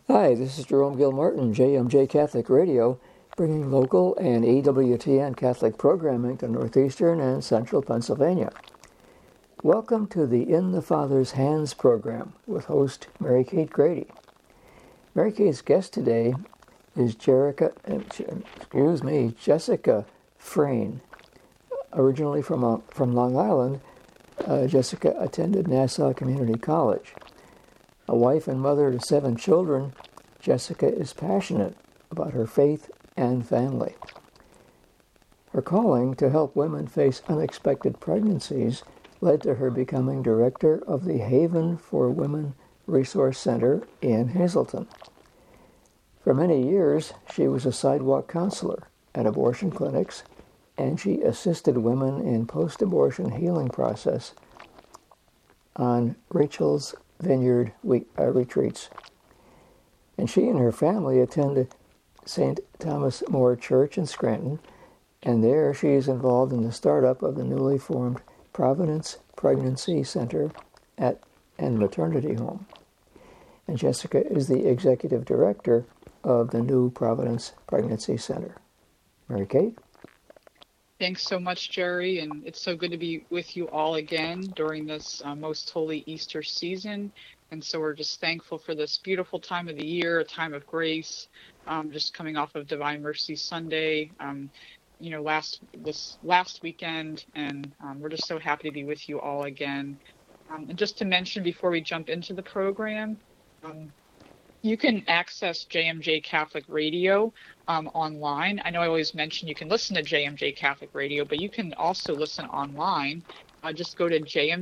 Hi, this is Jerome Gilmartin, JMJ Catholic Radio, bringing local and EWTN Catholic programming to northeastern and central Pennsylvania. Welcome to the In the Father's Hands program with host Mary Kate Grady. Mary Kate's guest today is Jessica Frayne. Originally from Long Island, Jessica attended Nassau Community College. A wife and mother to 7 children, Jessica is passionate about her faith and family. Her calling to help women face unexpected pregnancies led to her becoming director of the Haven for Women Resource Center in Hazleton. For many years, she was a sidewalk counselor at abortion clinics, and she assisted women in post-abortion healing process on Rachel's Vineyard retreats. And she and her family attend St. Thomas More Church in Scranton, and there she is involved in the startup of the newly formed Providence Pregnancy Center and Maternity Home. And Jessica is the executive director of the new Providence Pregnancy Center. Mary Kate? Thanks so much, Jerry, and it's so good to be with you all again during this most holy Easter season. And so we're just thankful for this beautiful time of the year, a time of grace, just coming off of Divine Mercy Sunday, this last weekend, and we're just so happy to be with you all again. And just to mention before we jump into the program, you can access JMJ Catholic Radio online. I know I always mention you can listen to JMJ Catholic Radio, but you can also listen online. Just go to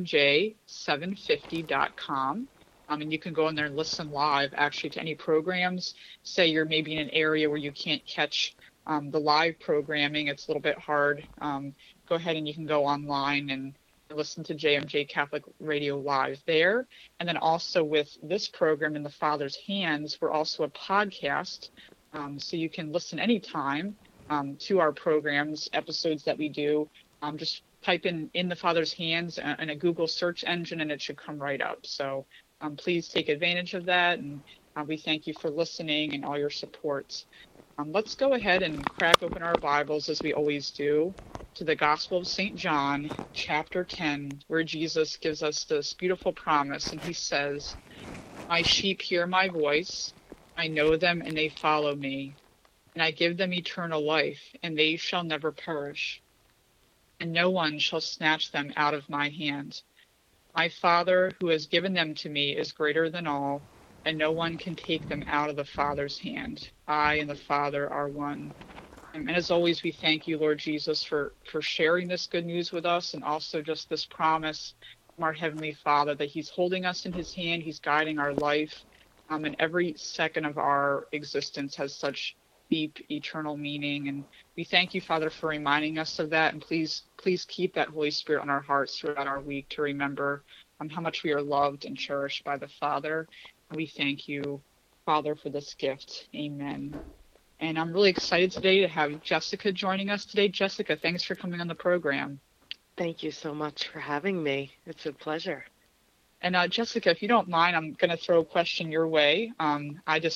jmj750.com, and you can go in there and listen live actually to any programs. Say you're maybe in an area where you can't catch the live programming, it's a little bit hard. Go ahead and you can go online and listen to JMJ Catholic Radio live there. And then also with this program In the Father's Hands, we're also a podcast. So you can listen anytime to our programs, episodes that we do. Just type in the Father's Hands in a Google search engine and it should come right up. So please take advantage of that. And we thank you for listening and all your support. Let's go ahead and crack open our Bibles as we always do to the Gospel of St. John, chapter 10, where Jesus gives us this beautiful promise, and he says, "My sheep hear my voice, I know them and they follow me, and I give them eternal life, and they shall never perish, and no one shall snatch them out of my hand. My Father, who has given them to me, is greater than all, and no one can take them out of the Father's hand. I and the Father are one." And as always, we thank you, Lord Jesus, for sharing this good news with us, and also just this promise from our Heavenly Father that he's holding us in his hand, he's guiding our life, and every second of our existence has such deep eternal meaning. And we thank you, Father, for reminding us of that, and please keep that Holy Spirit on our hearts throughout our week to remember how much we are loved and cherished by the Father. And we thank you, Father, for this gift. Amen. And I'm really excited today to have Jessica joining us today. Jessica, thanks for coming on the program. Thank you so much for having me. It's a pleasure. And Jessica, if you don't mind, I'm going to throw a question your way. I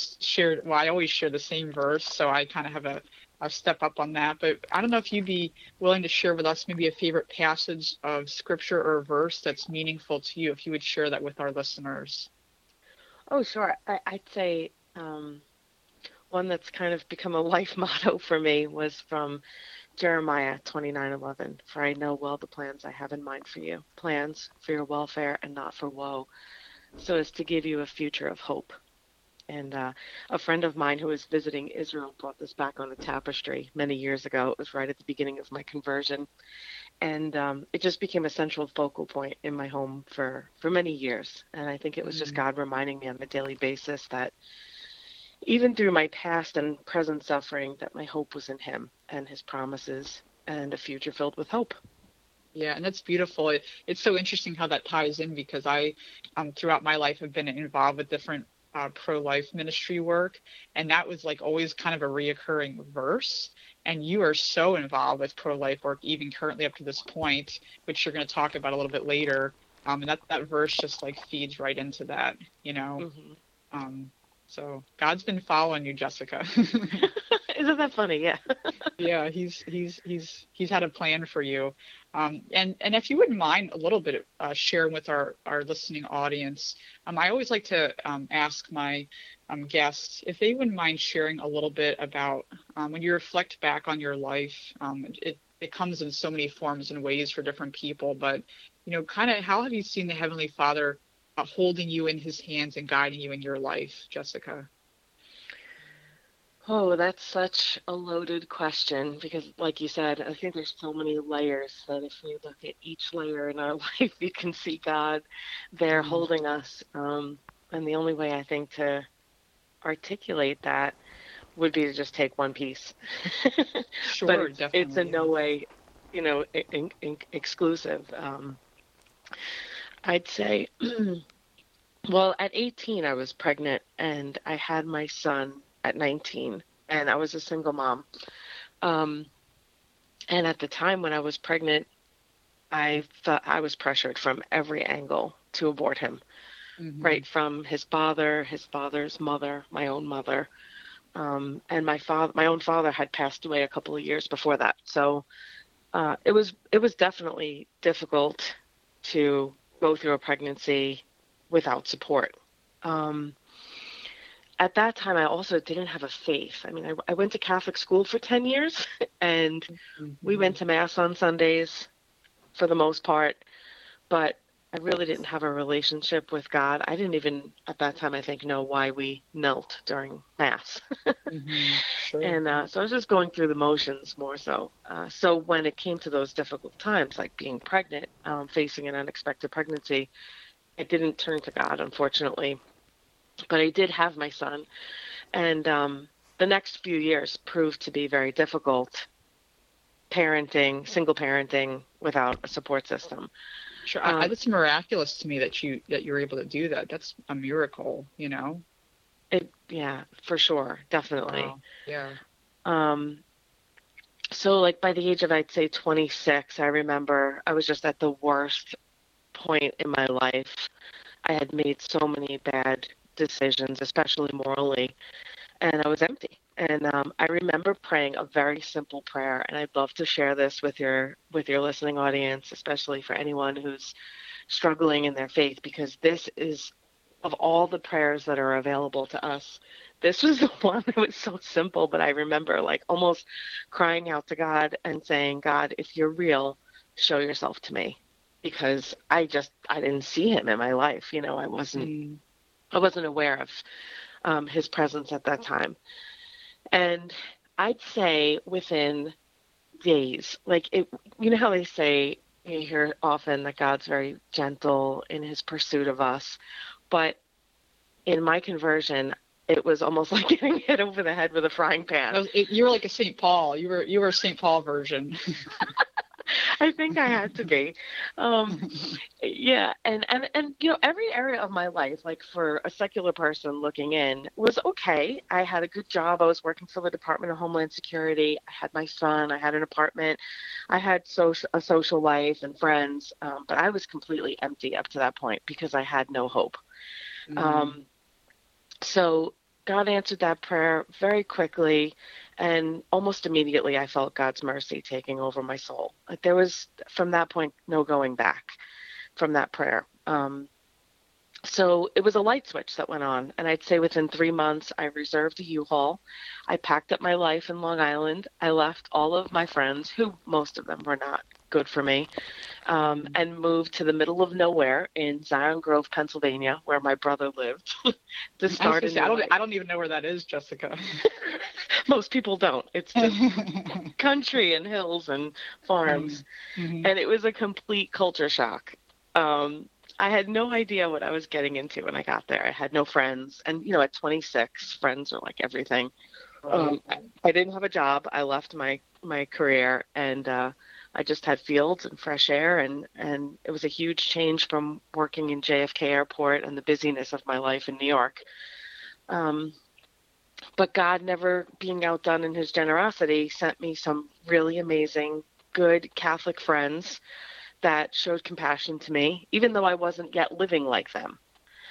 always share the same verse, so I kind of have a step up on that. But I don't know if you'd be willing to share with us maybe a favorite passage of scripture or verse that's meaningful to you, if you would share that with our listeners. Oh, sure. I'd say one that's kind of become a life motto for me was from Jeremiah 29:11. "For I know well the plans I have in mind for you, plans for your welfare and not for woe, so as to give you a future of hope." And a friend of mine who was visiting Israel brought this back on a tapestry many years ago. It was right at the beginning of my conversion. And it just became a central focal point in my home for many years. And I think it was just God reminding me on a daily basis that even through my past and present suffering, that my hope was in him and his promises and a future filled with hope. Yeah, and that's beautiful. It's so interesting how that ties in, because I, throughout my life, have been involved with different pro-life ministry work, and that was like always kind of a reoccurring verse. And you are so involved with pro-life work, even currently up to this point, which you're going to talk about a little bit later. And that verse just like feeds right into that, you know. Mm-hmm. So God's been following you, Jessica. Isn't that funny? Yeah. Yeah, he's had a plan for you. And if you wouldn't mind a little bit sharing with our listening audience, I always like to ask my guests if they wouldn't mind sharing a little bit about when you reflect back on your life. It comes in so many forms and ways for different people, but kind of how have you seen the Heavenly Father holding you in His hands and guiding you in your life, Jessica? Oh, that's such a loaded question because, like you said, I think there's so many layers that if we look at each layer in our life, you can see God there Mm, holding us. And the only way I think to articulate that would be to just take one piece. But sure, it's in definitely. no way, exclusive. I'd say, well, at 18, I was pregnant and I had my son at 19, and I was a single mom. Um, and at the time when I was pregnant, I felt I was pressured from every angle to abort him, Hmm. right from his father's mother, my own mother, and my own father had passed away a couple of years before that. So it was definitely difficult to go through a pregnancy without support. Um, at that time, I also didn't have a faith. I mean, I went to Catholic school for 10 years, and we Hmm. went to Mass on Sundays for the most part, but I really didn't have a relationship with God. I didn't even, at that time, I think, know why we knelt during Mass. Hmm. Sure. And so I was just going through the motions more so. So when it came to those difficult times, like being pregnant, facing an unexpected pregnancy, I didn't turn to God, unfortunately. But I did have my son. And the next few years proved to be very difficult parenting, single parenting without a support system. Sure. Um, That's miraculous to me that you're able to do that. That's a miracle. yeah, for sure, definitely. Wow. Yeah. Um, so like by the age of, I'd say 26, I remember I was just at the worst point in my life. I had made so many bad decisions, especially morally, and I was empty. And I remember praying a very simple prayer, and I'd love to share this with your listening audience, especially for anyone who's struggling in their faith, because this is of all the prayers that are available to us. This was the one that was so simple, but I remember like almost crying out to God and saying, God, if you're real, show yourself to me. Because I didn't see him in my life. Mm. I wasn't aware of his presence at that time. And I'd say within days, like it, you know how they say, you hear often that God's very gentle in his pursuit of us. But in my conversion, it was almost like getting hit over the head with a frying pan. You were like a St. Paul. You were a St. Paul version. I think I had to be. Um, yeah, and every area of my life, like for a secular person looking in, was okay. I had a good job. I was working for the Department of Homeland Security. I had my son. I had an apartment. I had a social life and friends, but I was completely empty up to that point because I had no hope. Mm. Um, So God answered that prayer very quickly, and almost immediately I felt God's mercy taking over my soul. Like there was, from that point, no going back from that prayer. So it was a light switch that went on. And I'd say within 3 months, I reserved a U-Haul. I packed up my life in Long Island. I left all of my friends, who most of them were not good for me, Mm. and moved to the middle of nowhere in Zion Grove, Pennsylvania, where my brother lived, to I was start gonna a say new I life. don't even know where that is, Jessica. Most people don't. It's just country and hills and farms. Mm. Hmm. And it was a complete culture shock. I had no idea what I was getting into when I got there. I had no friends. And, at 26, friends are like everything. Right. I didn't have a job. I left my career, and I just had fields and fresh air. And it was a huge change from working in JFK Airport and the busyness of my life in New York. Um, but God, never being outdone in his generosity, sent me some really amazing, good Catholic friends that showed compassion to me, even though I wasn't yet living like them.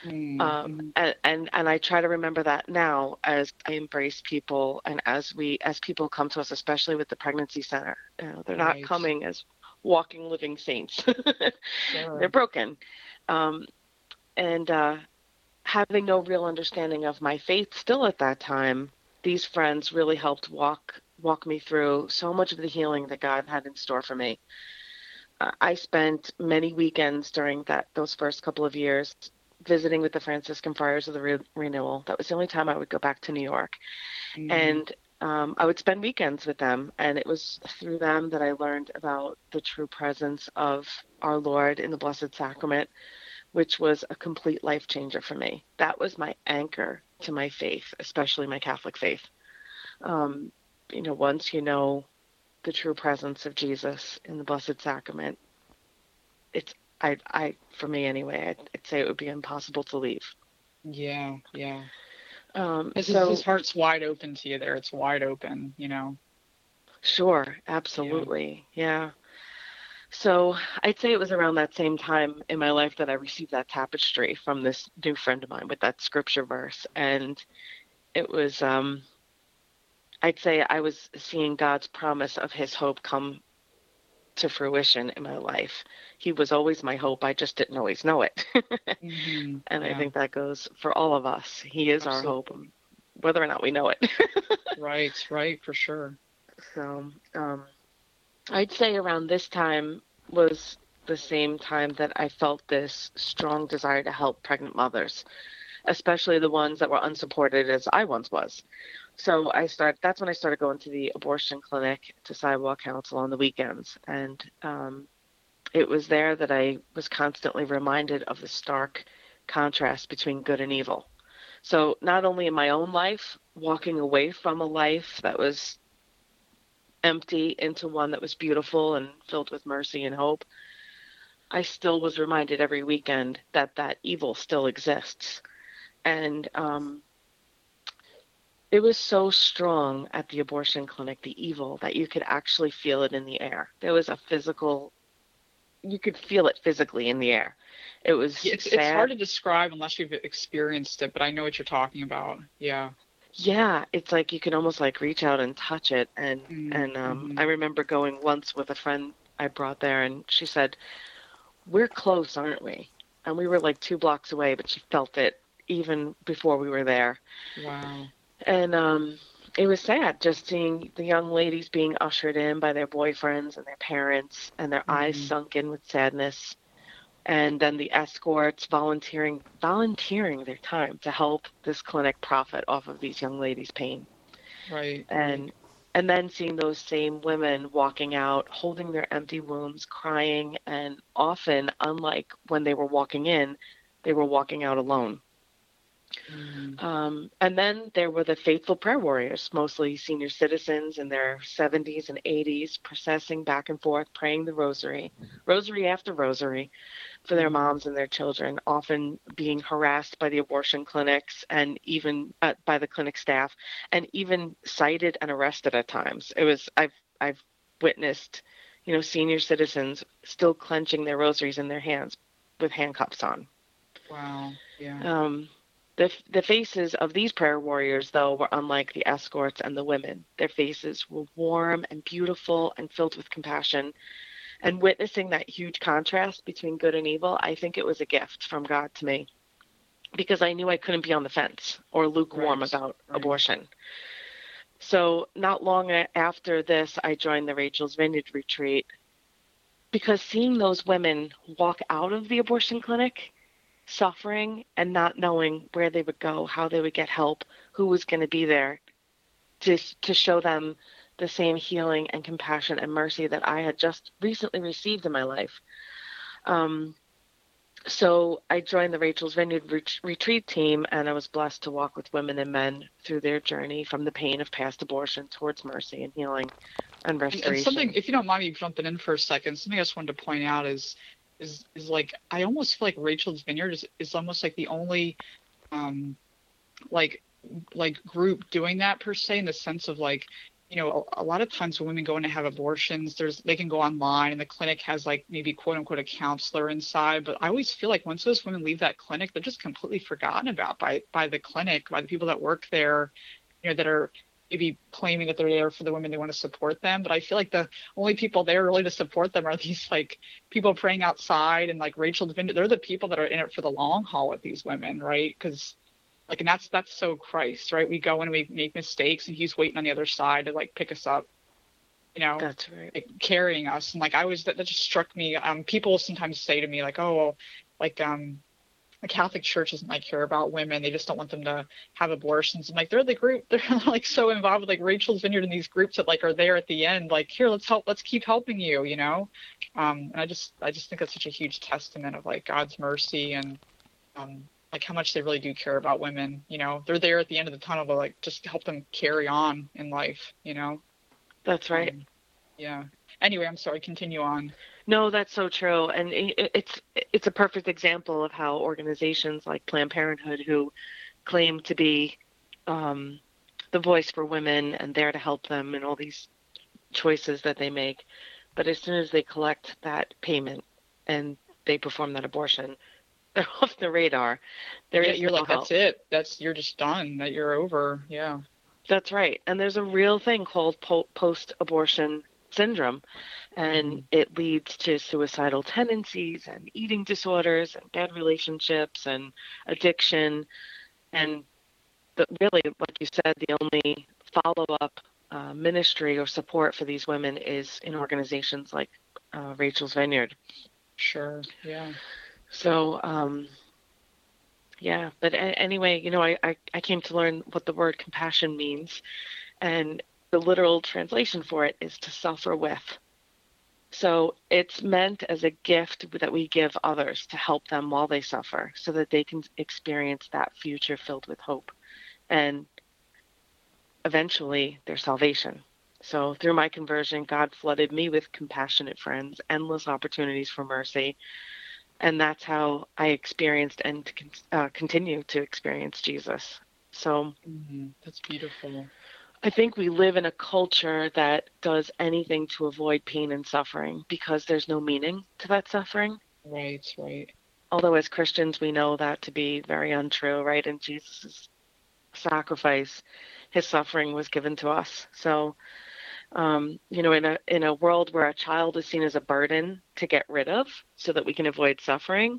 Mm-hmm. And I try to remember that now as I embrace people and as people come to us, especially with the pregnancy center. They're not Right. coming as walking living saints. They're Sure. broken. Um, and Having no real understanding of my faith still at that time, these friends really helped walk me through so much of the healing that God had in store for me. I spent many weekends during those first couple of years visiting with the Franciscan Friars of the Renewal. That was the only time I would go back to New York, Mm-hmm. and I would spend weekends with them. And it was through them that I learned about the true presence of our Lord in the Blessed Sacrament, which was a complete life changer for me. That was my anchor to my faith, especially my Catholic faith. Um, once you know the true presence of Jesus in the Blessed Sacrament, it's for me anyway, I'd say it would be impossible to leave. Yeah. Yeah. His So heart's wide open to you there. It's wide open, you know. sure, Yeah. absolutely, yeah. So I'd say it was around that same time in my life that I received that tapestry from this new friend of mine with that scripture verse, and it was I'd say I was seeing God's promise of His hope come to fruition in my life. He was always my hope. I just didn't always know it. Mm-hmm. And I Yeah. think that goes for all of us. He is our hope, Absolutely. whether or not we know it. Right. Right. For sure. So I'd say around this time was the same time that I felt this strong desire to help pregnant mothers, especially the ones that were unsupported as I once was. So that's when I started going to the abortion clinic to Sidewalk Counsel on the weekends. And it was there that I was constantly reminded of the stark contrast between good and evil. So not only in my own life, walking away from a life that was empty into one that was beautiful and filled with mercy and hope, I still was reminded every weekend that evil still exists. And it was so strong at the abortion clinic, the evil, that you could actually feel it in the air. There was you could feel it physically in the air. It Yeah, was it's hard sad. to describe unless you've experienced it, but I know what you're talking about. Yeah. Yeah, it's like you can almost like reach out and touch it. And Mm-hmm. I remember going once with a friend I brought there, and she said, "We're close, aren't we?" And we were like 2 blocks away, but she felt it even before we were there. Wow. And it was sad just seeing the young ladies being ushered in by their boyfriends and their parents, and their eyes Mm-hmm. sunk in with sadness. And then the escorts volunteering their time to help this clinic profit off of these young ladies' pain. Right. Right. And then seeing those same women walking out, holding their empty wombs, crying, and often, unlike when they were walking in, they were walking out alone. Mm-hmm. And then there were the faithful prayer warriors, mostly senior citizens in their 70s and 80s, processing back and forth, praying the rosary after rosary, for their Mm-hmm. moms and their children, often being harassed by the abortion clinics and even by the clinic staff, and even cited and arrested at times. I've witnessed, senior citizens still clenching their rosaries in their hands with handcuffs on. Wow. Yeah. Um, the faces of these prayer warriors, though, were unlike the escorts and the women. Their faces were warm and beautiful and filled with compassion. And witnessing that huge contrast between good and evil, I think it was a gift from God to me, because I knew I couldn't be on the fence or lukewarm Right. about Right. abortion. So, not long after this, I joined the Rachel's Vineyard retreat, because seeing those women walk out of the abortion clinic suffering and not knowing where they would go, how they would get help, who was going to be there to show them the same healing and compassion and mercy that I had just recently received in my life. Um, so I joined the Rachel's Vineyard retreat team, and I was blessed to walk with women and men through their journey from the pain of past abortion towards mercy and healing and And something, restoration. if you don't mind me jumping in for a second, something I just wanted to point out is like I almost feel like Rachel's Vineyard is almost like the only um like group doing that per se, in the sense of like, a lot of times when women go in to have abortions, they can go online and the clinic has like maybe quote unquote a counselor inside. But I always feel like once those women leave that clinic, they're just completely forgotten about by the clinic, by the people that work there, that are maybe claiming that they're there for the women, they want to support them. But I feel like the only people there really to support them are these like people praying outside and like Rachel Divinder. They're the people that are in it for the long haul with these women, right? Because like, and that's so Christ, right? We go in and we make mistakes, and He's waiting on the other side to like pick us up, That's right. like carrying us. And like that just struck me. People sometimes say to me like, oh, well, like the Catholic Church doesn't like care about women. They just don't want them to have abortions. And like they're the group, they're like so involved with like Rachel's Vineyard and these groups that like are there at the end, like here, let's keep helping you, And I just think that's such a huge testament of like God's mercy and like how much they really do care about women. They're there at the end of the tunnel to like just help them carry on in life. That's right. Yeah. Anyway, I'm sorry. Continue on. No, that's so true, and it's a perfect example of how organizations like Planned Parenthood, who claim to be the voice for women and there to help them in all these choices that they make, but as soon as they collect that payment and they perform that abortion, they're off the radar. You're like, that's it. You're just done. That you're over. Yeah. That's right. And there's a real thing called post-abortion syndrome, and it leads to suicidal tendencies and eating disorders and bad relationships and addiction. And really, like you said, the only follow-up ministry or support for these women is in organizations like Rachel's Vineyard. Sure. Yeah. So, yeah, but anyway, I came to learn what the word compassion means, and the literal translation for it is to suffer with. So it's meant as a gift that we give others to help them while they suffer so that they can experience that future filled with hope and eventually their salvation. So through my conversion, God flooded me with compassionate friends, endless opportunities for mercy. And that's how I experienced and continue to experience Jesus. So that's beautiful. I think we live in a culture that does anything to avoid pain and suffering because there's no meaning to that suffering. Right, right. Although as Christians, we know that to be very untrue, right? In Jesus' sacrifice, his suffering was given to us. So, in a world where a child is seen as a burden to get rid of so that we can avoid suffering,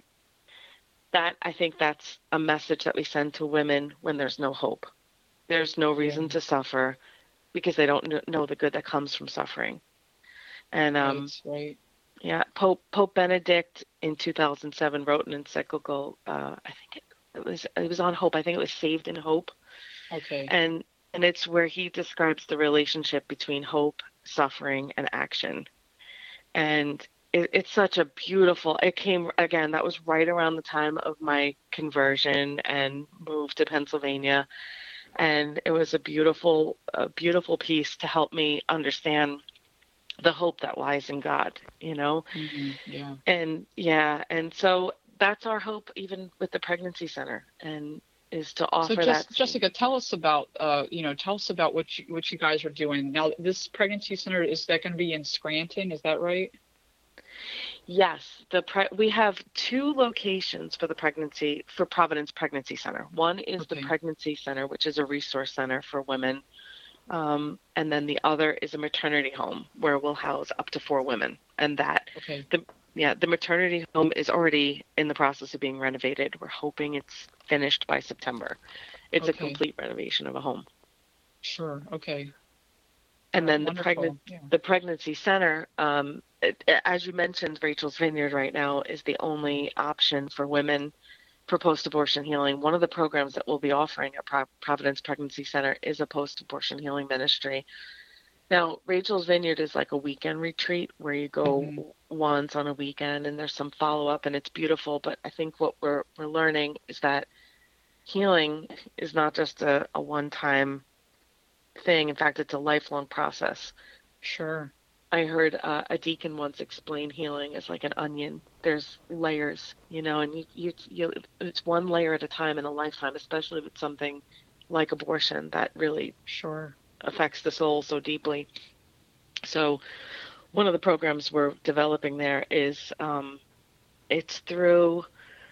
I think that's a message that we send to women when there's no hope. There's no reason to suffer because they don't know the good that comes from suffering. And right. Yeah, Pope Benedict in 2007 wrote an encyclical. I think it was on hope. I think it was Saved in Hope. Okay. And it's where he describes the relationship between hope, suffering, and action. And it's such a beautiful. It came again. That was right around the time of my conversion and move to Pennsylvania. And it was a beautiful piece to help me understand the hope that lies in God, Yeah. And so that's our hope, even with the pregnancy center, and is to offer that. Jessica, tell us about what you guys are doing now. This pregnancy center, is that going to be in Scranton? Is that right? Yes, we have two locations for Providence Pregnancy Center. One is the Pregnancy Center, which is a resource center for women, and then the other is a maternity home where we'll house up to 4 women. And the maternity home is already in the process of being renovated. We're hoping it's finished by September. It's a complete renovation of a home. Sure. Okay. And then the pregnancy center, as you mentioned, Rachel's Vineyard right now is the only option for women for post-abortion healing. One of the programs that we'll be offering at Providence Pregnancy Center is a post-abortion healing ministry. Now, Rachel's Vineyard is like a weekend retreat where you go once on a weekend and there's some follow-up and it's beautiful. But I think what we're learning is that healing is not just a one-time thing. In fact, it's a lifelong process. Sure. I heard a deacon once explain healing as like an onion. There's layers, and it's one layer at a time in a lifetime, especially with something like abortion that really affects the soul so deeply. So one of the programs we're developing there is it's through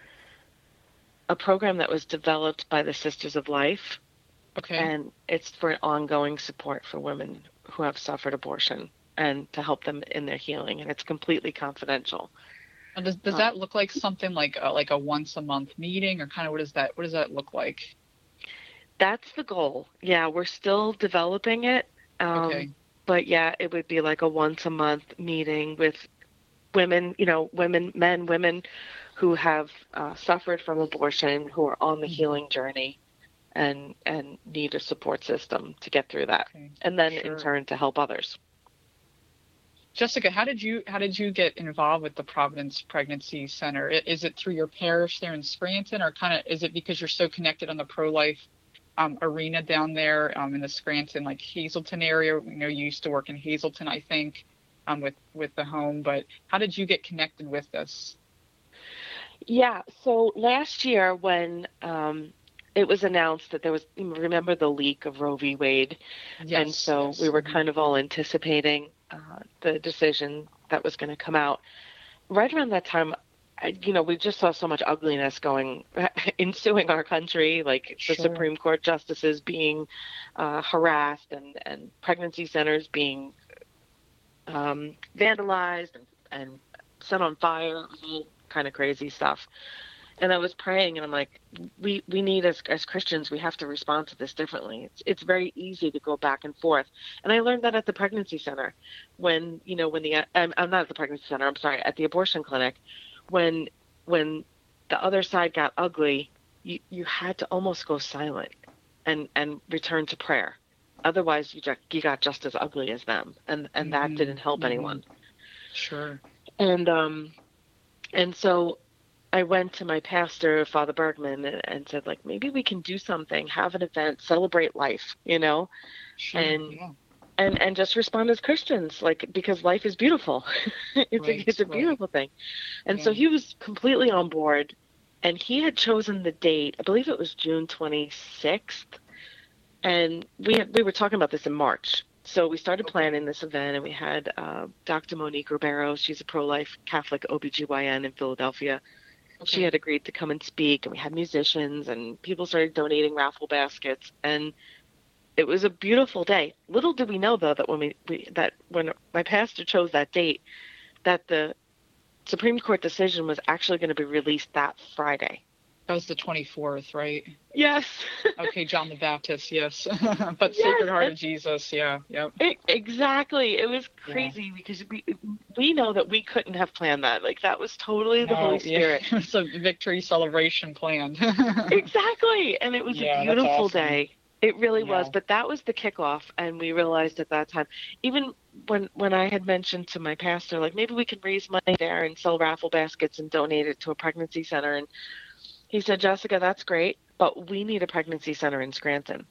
a program that was developed by the Sisters of Life. Okay. And it's for ongoing support for women who have suffered abortion and to help them in their healing. And it's completely confidential. And does that look like something like a once a month meeting, or kind of what does that look like? That's the goal. Yeah, we're still developing it. Okay. But yeah, it would be like a once a month meeting with women, women who have suffered from abortion, who are on the healing journey and need a support system to get through that. Okay. And then Sure. in turn to help others. Jessica, how did you get involved with the Providence Pregnancy Center? Is it through your parish there in Scranton, or kind of is it because you're so connected on the pro-life arena down there in the Scranton, like Hazleton area? You used to work in Hazleton, I think, with the home. But how did you get connected with this? Yeah, so last year when it was announced that there was, remember the leak of Roe v. Wade? Yes. And so yes. we were kind of all anticipating the decision that was going to come out. Right around that time, we just saw so much ugliness ensuing our country, like Sure. the Supreme Court justices being harassed and pregnancy centers being vandalized and set on fire, all kind of crazy stuff. And I was praying, and I'm like, we need as Christians, we have to respond to this differently. It's very easy to go back and forth. And I learned that at the pregnancy center, I'm not at the pregnancy center, I'm sorry, at the abortion clinic, when the other side got ugly, you had to almost go silent and return to prayer. Otherwise, you got just as ugly as them, and that didn't help anyone. Sure. And so I went to my pastor, Father Bergman, and said, like, maybe we can do something, have an event, celebrate life, Sure. and just respond as Christians, like, because life is beautiful. It's a beautiful thing. And so he was completely on board, and he had chosen the date, I believe it was June 26th. And we were talking about this in March. So we started planning this event, and we had Dr. Monique Ribeiro. She's a pro-life Catholic OBGYN in Philadelphia. Okay. She had agreed to come and speak, and we had musicians, and people started donating raffle baskets, and it was a beautiful day. Little did we know, though, that when my pastor chose that date, that the Supreme Court decision was actually going to be released that Friday. That was the 24th, right? Yes. Okay, John the Baptist, yes. But yes, Sacred Heart of Jesus, yeah. Yep. Exactly. It was crazy because we know that we couldn't have planned that. Like, that was totally the Holy Spirit. It was a victory celebration planned. Exactly. And it was a beautiful day. It really was. Yeah. But that was the kickoff. And we realized at that time, even when I had mentioned to my pastor, like, maybe we can raise money there and sell raffle baskets and donate it to a pregnancy center. And he said, Jessica, that's great, but we need a pregnancy center in Scranton.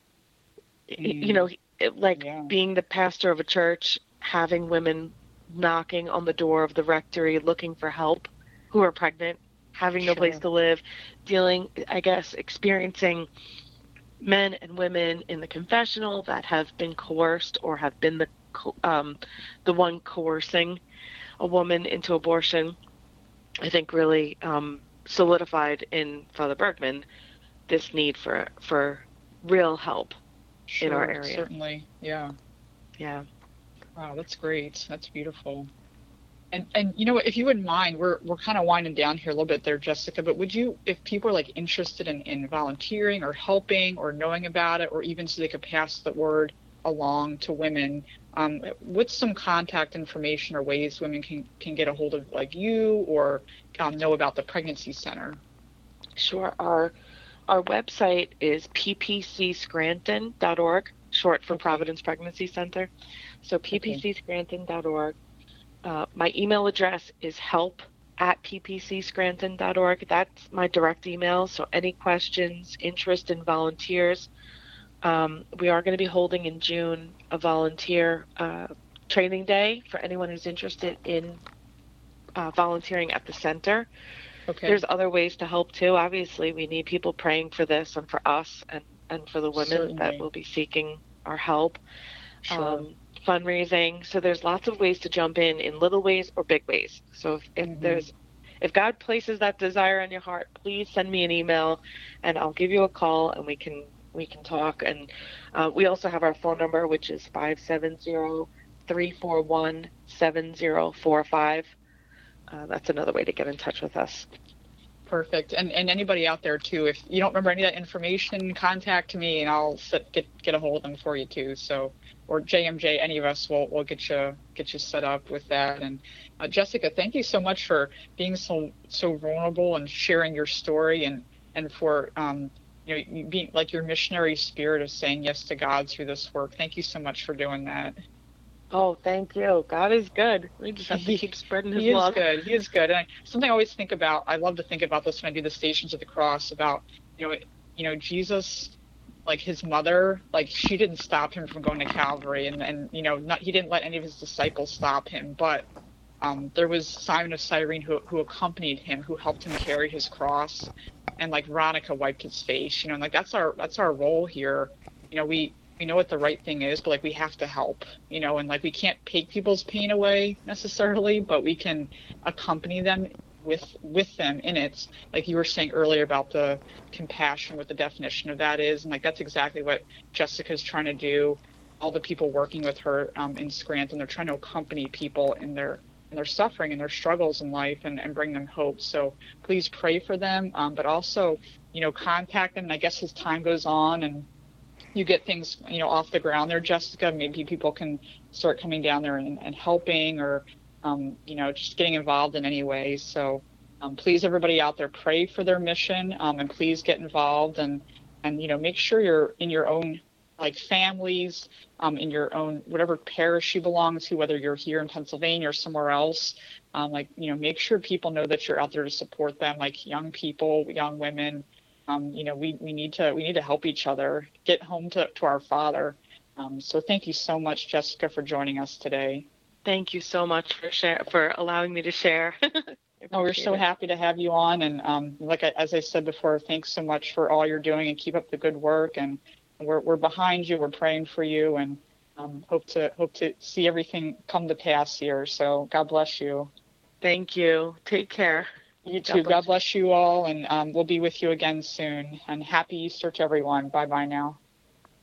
Being the pastor of a church, having women knocking on the door of the rectory looking for help who are pregnant, having no place to live, experiencing men and women in the confessional that have been coerced or have been the one coercing a woman into abortion, I think really solidified in Father Bergman this need for real help in our area. Certainly, yeah. Wow, that's great. That's beautiful. And you know what, if you wouldn't mind, we're kind of winding down here a little bit there, Jessica, but would you, if people are like interested in volunteering or helping or knowing about it, or even so they could pass the word along to women, what's some contact information or ways women can get a hold of like you or know about the pregnancy center? Sure. Our website is ppcscranton.org, short for Providence Pregnancy Center. So ppcscranton.org. My email address is help@ppcscranton.org. That's my direct email. So any questions, interest in volunteers. We are going to be holding in June a volunteer training day for anyone who's interested in volunteering at the center. Okay. There's other ways to help too. Obviously, we need people praying for this and for us and for the women that will be seeking our help. Sure. Fundraising. So there's lots of ways to jump in little ways or big ways. So Hmm. if God places that desire in your heart, please send me an email, and I'll give you a call, and we can talk. And we also have our phone number, which is 570-341-7045. That's another way to get in touch with us. Perfect. And anybody out there too, if you don't remember any of that information, contact me and I'll get a hold of them for you too. So, or JMJ, any of us will get you set up with that. And Jessica, thank you so much for being so vulnerable and sharing your story, and for you being like your missionary spirit of saying yes to God through this work. Thank you so much for doing that. Oh, thank you. God is good. We just have to keep spreading his He is love. good. He is good. And something I always think about, I love to think about this when I do the Stations of the Cross, about, you know, Jesus, like his mother, like she didn't stop him from going to Calvary, and not, he didn't let any of his disciples stop him, but there was Simon of Cyrene who accompanied him, who helped him carry his cross, and like Veronica wiped his face, and like that's our role here. We know what the right thing is, but like we have to help, and like we can't take people's pain away necessarily, but we can accompany them with them in it. Like you were saying earlier about the compassion, what the definition of that is, and like that's exactly what Jessica's trying to do. All the people working with her in Scranton, they're trying to accompany people in their suffering and their struggles in life, and bring them hope. So please pray for them, but also, contact them. And I guess as time goes on and you get things, off the ground there, Jessica, maybe people can start coming down there and helping, or, just getting involved in any way. So please, everybody out there, pray for their mission, and please get involved, and make sure you're in your own like families, in your own whatever parish you belong to, whether you're here in Pennsylvania or somewhere else. Make sure people know that you're out there to support them, like young people, young women. We need to help each other get home to our Father. So thank you so much, Jessica, for joining us today. Thank you so much for allowing me to share. Oh, we're so happy to have you on, and as I said before, thanks so much for all you're doing, and keep up the good work. And we're behind you. We're praying for you, and hope to see everything come to pass here. So God bless you. Thank you. Take care. You too. God bless you all, and we'll be with you again soon. And happy Easter to everyone. Bye bye now.